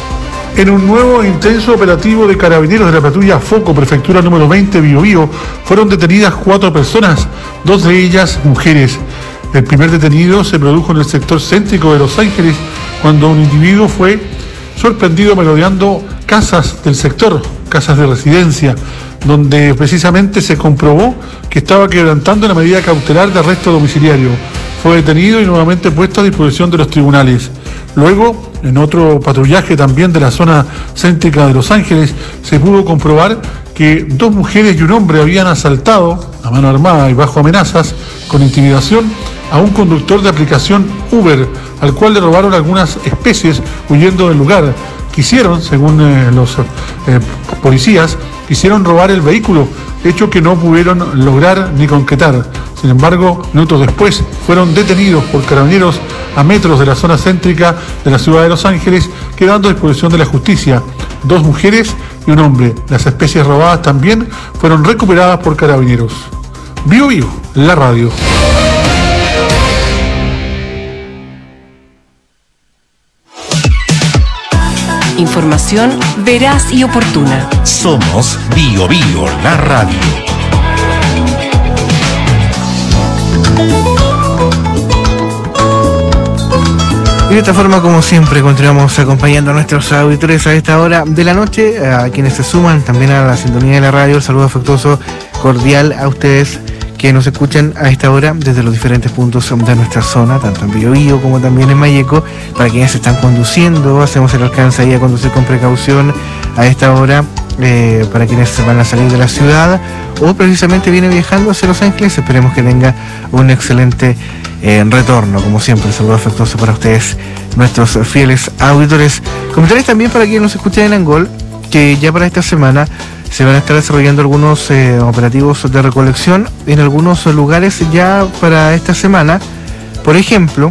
En un nuevo e intenso operativo de Carabineros de la patrulla Foco, prefectura número veinte, Bio Bio, fueron detenidas cuatro personas, dos de ellas mujeres. El primer detenido se produjo en el sector céntrico de Los Ángeles, cuando un individuo fue sorprendido merodeando casas del sector, casas de residencia, donde precisamente se comprobó que estaba quebrantando la medida cautelar de arresto domiciliario. Fue detenido y nuevamente puesto a disposición de los tribunales. Luego, en otro patrullaje también de la zona céntrica de Los Ángeles, se pudo comprobar que dos mujeres y un hombre habían asaltado a mano armada y bajo amenazas, con intimidación, a un conductor de aplicación Uber, al cual le robaron algunas especies huyendo del lugar. Quisieron, según eh, los eh, policías, quisieron robar el vehículo, hecho que no pudieron lograr ni concretar. Sin embargo, minutos después fueron detenidos por carabineros a metros de la zona céntrica de la ciudad de Los Ángeles, quedando a disposición de la justicia. Dos mujeres y un hombre. Las especies robadas también fueron recuperadas por carabineros. Bio Bio, la radio. Información veraz y oportuna. Somos Bio Bio, la radio. Y de esta forma, como siempre, continuamos acompañando a nuestros auditores a esta hora de la noche, a quienes se suman también a la sintonía de la radio. El saludo afectuoso, cordial a ustedes que nos escuchan a esta hora desde los diferentes puntos de nuestra zona, tanto en Biobío como también en Mayeco. Para quienes están conduciendo, hacemos el alcance ahí a conducir con precaución a esta hora. Eh, para quienes van a salir de la ciudad o precisamente viene viajando hacia Los Ángeles, esperemos que tenga un excelente eh, retorno. Como siempre, un saludo afectuoso para ustedes, nuestros fieles auditores. Comentarles también para quienes nos escuchan en Angol que ya para esta semana se van a estar desarrollando algunos eh, operativos de recolección en algunos lugares ya para esta semana. Por ejemplo,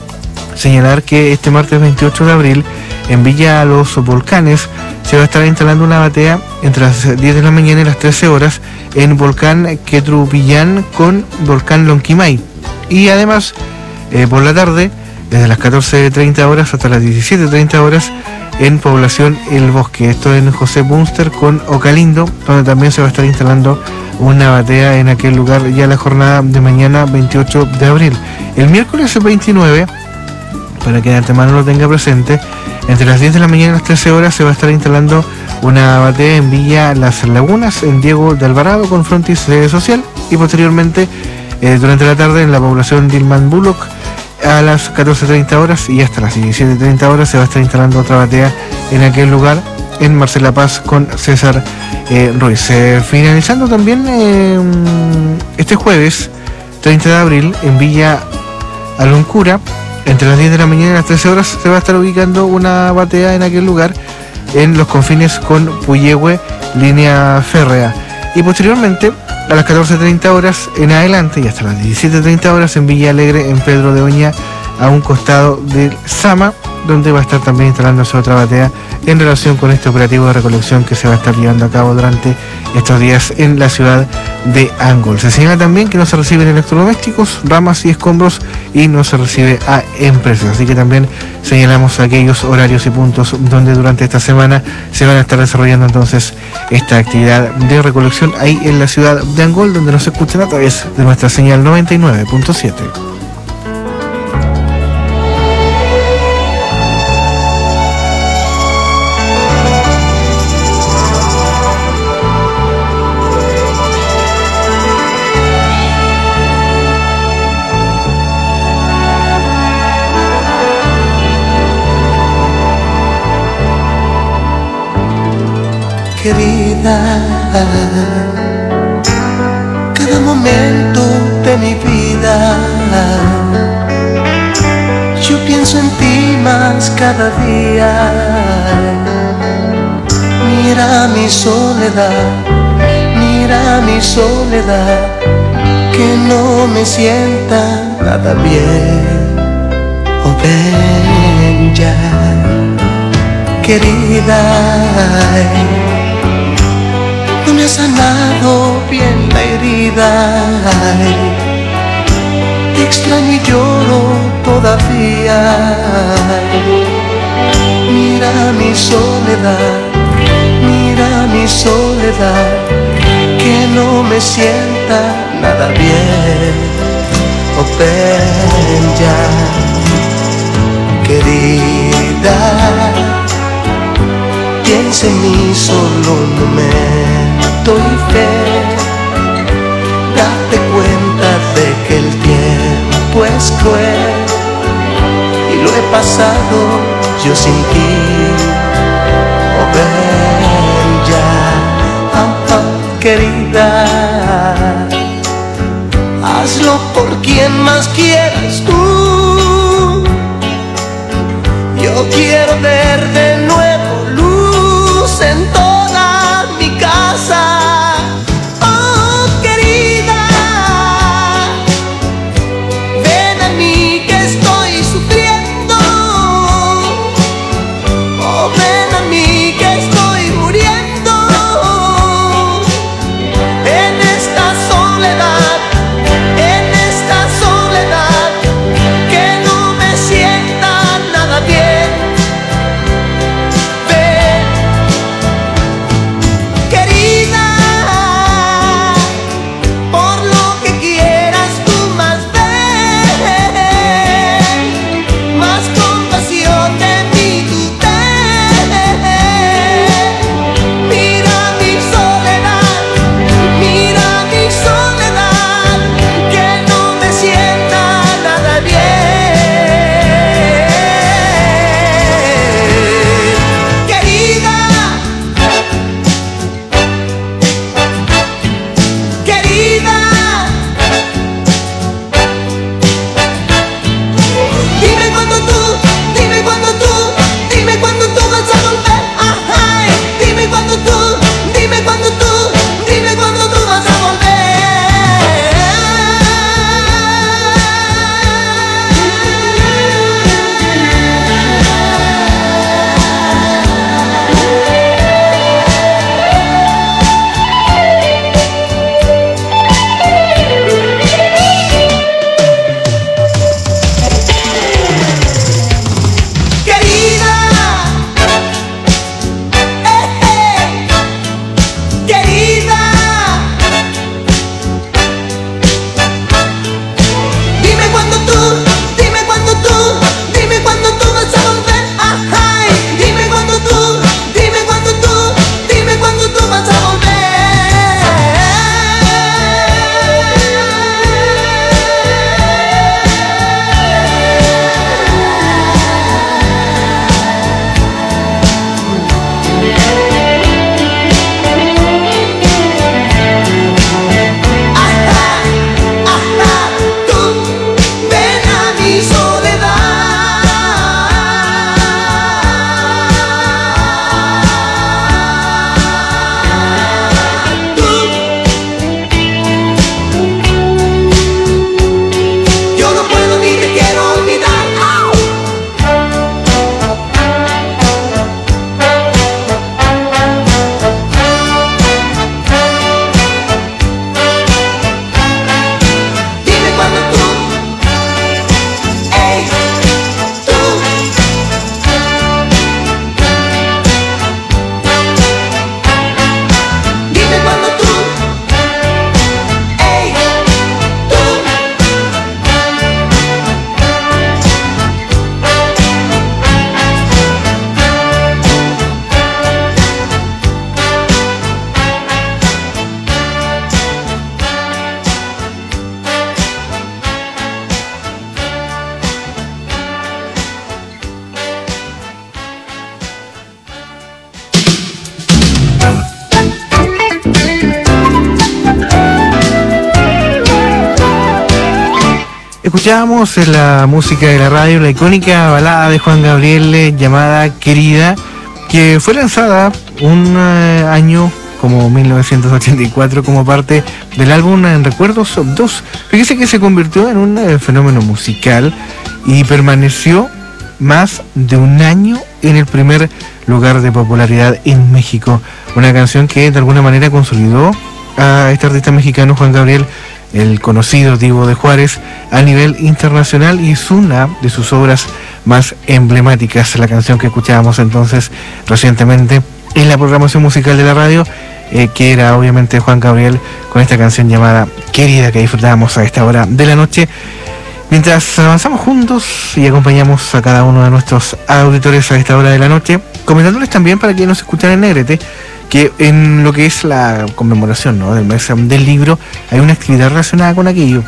señalar que este martes veintiocho de abril en Villa Los Volcanes se va a estar instalando una batea entre las diez de la mañana y las trece horas en Volcán Quetrupillán con Volcán Lonquimay. Y además, eh, por la tarde, desde las catorce treinta horas hasta las diecisiete treinta horas, en Población El Bosque. Esto en José Bunster con Ocalindo, donde también se va a estar instalando una batea en aquel lugar ya la jornada de mañana veintiocho de abril. El miércoles veintinueve, para que de antemano lo tenga presente, entre las diez de la mañana y las trece horas se va a estar instalando una batea en Villa Las Lagunas, en Diego de Alvarado, con frontis social, y posteriormente eh, durante la tarde en la población Dilman Bullock a las catorce treinta horas y hasta las diecisiete treinta horas se va a estar instalando otra batea en aquel lugar en Marcela Paz con César eh, Ruiz. Eh, finalizando también eh, este jueves treinta de abril en Villa Aloncura, entre las diez de la mañana y las trece horas se va a estar ubicando una batea en aquel lugar en los confines con Puyehue, línea férrea. Y posteriormente, a las catorce treinta horas en adelante y hasta las diecisiete treinta horas en Villa Alegre, en Pedro de Oña, a un costado del Sama, donde va a estar también instalándose otra batea en relación con este operativo de recolección que se va a estar llevando a cabo durante estos días en la ciudad de Angol. Se señala también que no se reciben electrodomésticos, ramas y escombros y no se recibe a empresas. Así que también señalamos aquellos horarios y puntos donde durante esta semana se van a estar desarrollando entonces esta actividad de recolección ahí en la ciudad de Angol, donde nos escuchan a través de nuestra señal noventa y nueve punto siete. Querida, cada momento de mi vida yo pienso en ti más cada día. Mira mi soledad, mira mi soledad, que no me sienta nada bien. Oh, ven ya, querida. No me ha sanado bien la herida, ay, te extraño y lloro todavía. Ay, mira mi soledad, mira mi soledad, que no me sienta nada bien. Oh, ven ya, querida, piensa en mí solo un momento y fe. Date cuenta de que el tiempo es cruel y lo he pasado yo sin ti. Oh, ven ya, ah, ah, querida, hazlo por quien más quieras tú. Yo quiero ver de nuevo en toda mi casa. Oh, Escuchábamos en la música de la radio la icónica balada de Juan Gabriel eh, llamada Querida, que fue lanzada un eh, año como mil novecientos ochenta y cuatro como parte del álbum En Recuerdos dos. Fíjese que se convirtió en un eh, fenómeno musical y permaneció más de un año en el primer lugar de popularidad en México. Una canción que de alguna manera consolidó a este artista mexicano Juan Gabriel, el conocido Divo de Juárez, a nivel internacional, y es una de sus obras más emblemáticas, la canción que escuchábamos entonces recientemente en la programación musical de la radio, eh, que era obviamente Juan Gabriel con esta canción llamada Querida, que disfrutábamos a esta hora de la noche, mientras avanzamos juntos y acompañamos a cada uno de nuestros auditores a esta hora de la noche, comentándoles también para que nos escuchan en Negrete, que en lo que es la conmemoración, ¿no?, del mes del libro, hay una actividad relacionada con aquello.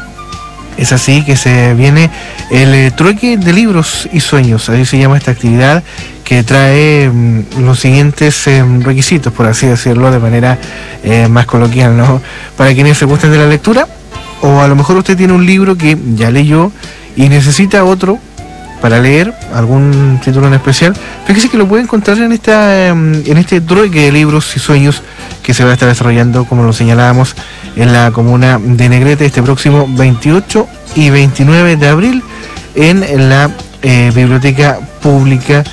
Es así que se viene el eh, trueque de libros y sueños, así se llama esta actividad, que trae mm, los siguientes eh, requisitos, por así decirlo, de manera eh, más coloquial, ¿no? Para quienes se gusten de la lectura, o a lo mejor usted tiene un libro que ya leyó y necesita otro para leer, algún título en especial, fíjese que lo puede encontrar en esta en este trueque de libros y sueños que se va a estar desarrollando, como lo señalábamos, en la comuna de Negrete este próximo veintiocho y veintinueve de abril en la eh, biblioteca pública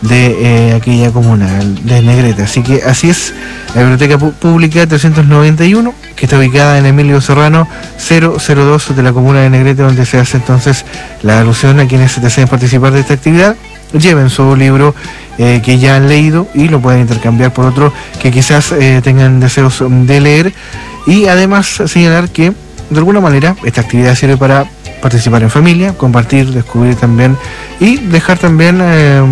de eh, aquella comuna de Negrete. Así que así es, la biblioteca pública trescientos noventa y uno, que está ubicada en Emilio Serrano cero cero dos de la comuna de Negrete, donde se hace entonces la alusión a quienes deseen participar de esta actividad. Lleven su libro eh, que ya han leído y lo pueden intercambiar por otro que quizás eh, tengan deseos de leer, y además señalar que de alguna manera esta actividad sirve para participar en familia, compartir, descubrir también y dejar también eh,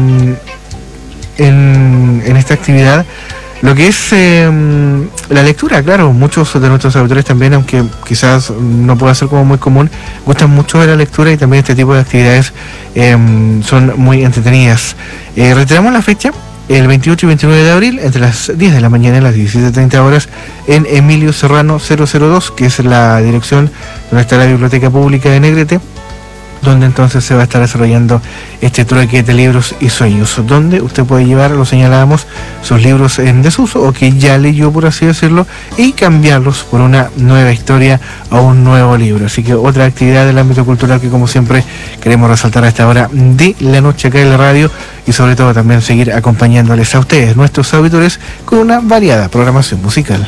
en, en esta actividad lo que es eh, la lectura. Claro, muchos de nuestros autores también, aunque quizás no pueda ser como muy común, gustan mucho de la lectura, y también este tipo de actividades eh, son muy entretenidas. Eh, reiteramos la fecha, el veintiocho y veintinueve de abril, entre las diez de la mañana y las diecisiete treinta horas, en Emilio Serrano cero cero dos, que es la dirección donde está la Biblioteca Pública de Negrete, donde entonces se va a estar desarrollando este trueque de libros y sueños, donde usted puede llevar, lo señalábamos, sus libros en desuso o que ya leyó, por así decirlo, y cambiarlos por una nueva historia o un nuevo libro. Así que otra actividad del ámbito cultural que, como siempre, queremos resaltar a esta hora de la noche acá en la radio, y sobre todo también seguir acompañándoles a ustedes, nuestros auditores, con una variada programación musical.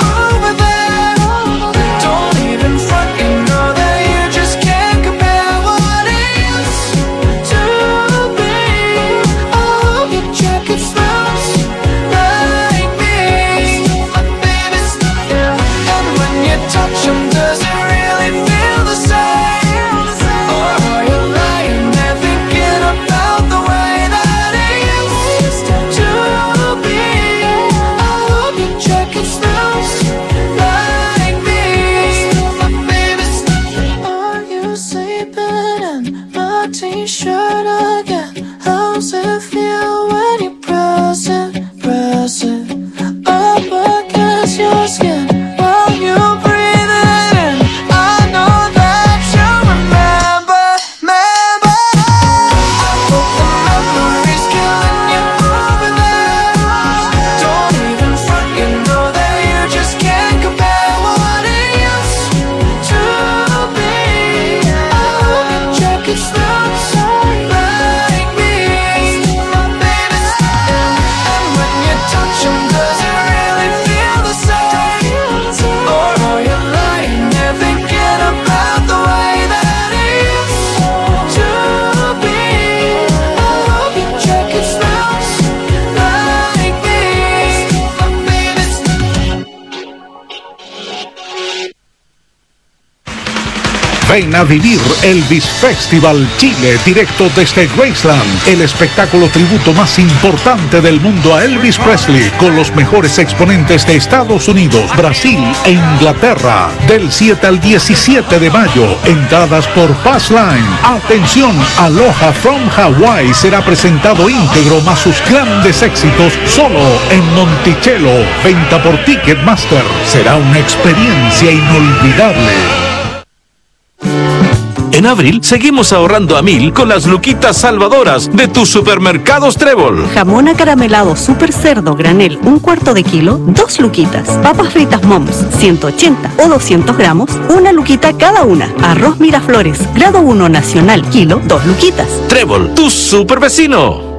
Don't even front, you know that you just can't compare. t-shirt again. How's it feel when you press it, press it up against your skin while you breathe it in? I know that you remember, remember. But the memory's killing you over there. Don't even front, you know that you just can't compare what it used to be. I hope you check it still like me, my baby. And when you touch him, does it really feel the same? Or are you lying there thinking about the way that it used to be? I hope you check it still like me, my baby. Ven a vivir Elvis Festival Chile, directo desde Graceland, el espectáculo tributo más importante del mundo a Elvis Presley, con los mejores exponentes de Estados Unidos, Brasil e Inglaterra, del siete al diecisiete de mayo. Entradas por Passline. Atención, Aloha from Hawaii será presentado íntegro más sus grandes éxitos solo en Monticello. Venta por Ticketmaster. Será una experiencia inolvidable. En abril seguimos ahorrando a mil con las luquitas salvadoras de tus supermercados Trébol. Jamón acaramelado super cerdo granel, un cuarto de kilo, dos luquitas. Papas fritas Moms, ciento ochenta o doscientos gramos, una luquita cada una. Arroz Miraflores, grado uno nacional, kilo, dos luquitas. Trébol, tu super vecino.